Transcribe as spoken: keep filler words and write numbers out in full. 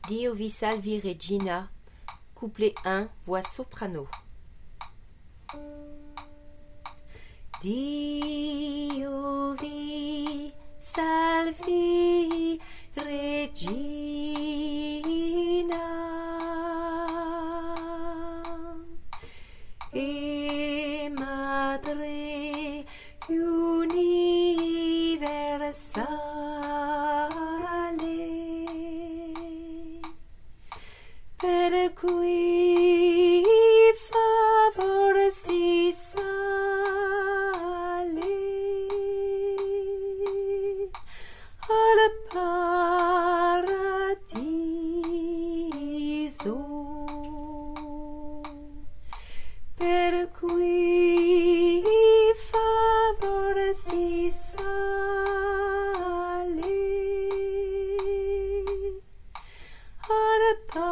Dio vi salvi Regina, couplet un, voix soprano. Dio vi salvi Regina e Madre universale, per cui favor si sale al paradiso, per cui favor si sale al paradiso.